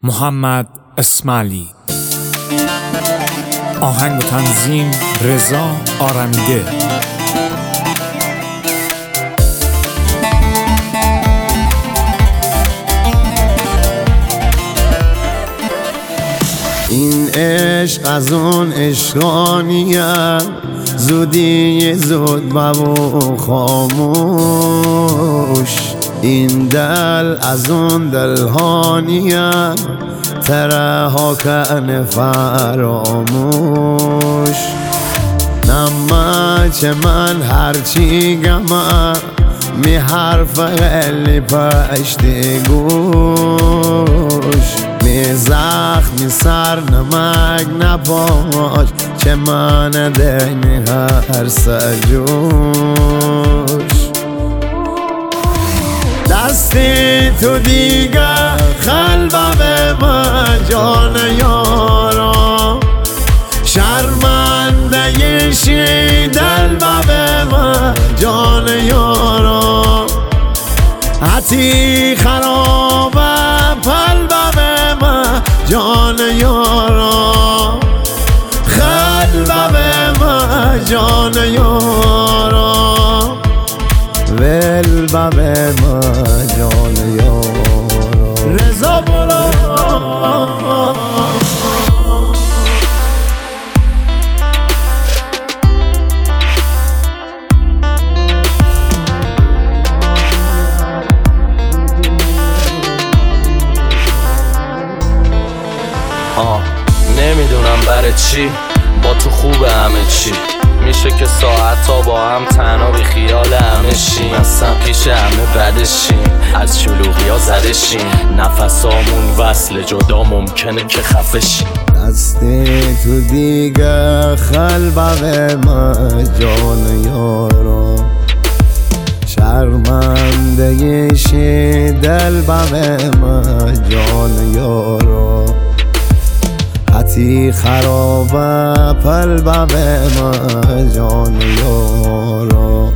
محمد اسماعیلی. آهنگ و تنظیم رضا آرمیده. این عشق از اون عشقانیه، زودی زود ببو خاموش. این دل از اون دلهانیه، ترها کنه فراموش. نما چه من هرچی گمه، می حرف خیلی پشتی گوش. می زخمی سر نمک نباش، چه من دینی هر سجوش. دستی تو دیگه خلبه به من جان یارا، شرمنده شی دل به من جان یارا. حتی خرابه پل به من جان یارا، خلبه به من جان یارا، ول به من جان یارا. رضا بولا نمیدونم برای چی با تو خوبه همه چی. میشه که ساعت ها با هم تنها بی خیال همه شیم، اصلا پیش همه بدشیم، از شلوغی ها زدشیم، نفسامون وصل جدا ممکنه که خفشیم. دستی تو دیگه خلبه به من جان یارا، شرمنده شی دل به من جان یارا. حتی خرابه پل به من جان یارا،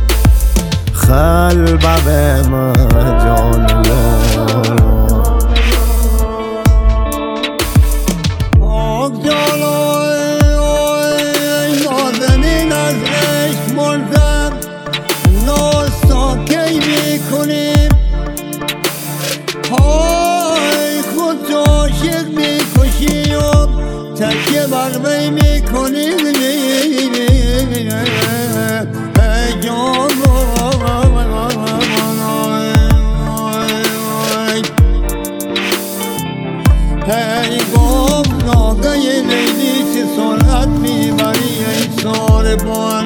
خلبه به من جان یارا. آگ جانای نازنین از عشق مردم، ناستا کی میکنیم؟ های خود عاشق میکشی و تکیه برمی میکنی. هی گفت ناگه لیلی چه سرعت میبری ای ساربان.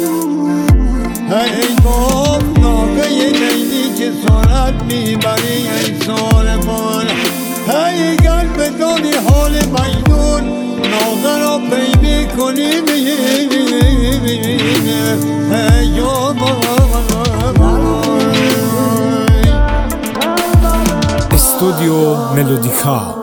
هی گفت ناگه لیلی چه سرعت میبری ای ساربان. هی گر بدانی حال مجنون، ناغه را پی میکنی. استودیو ملودیکا.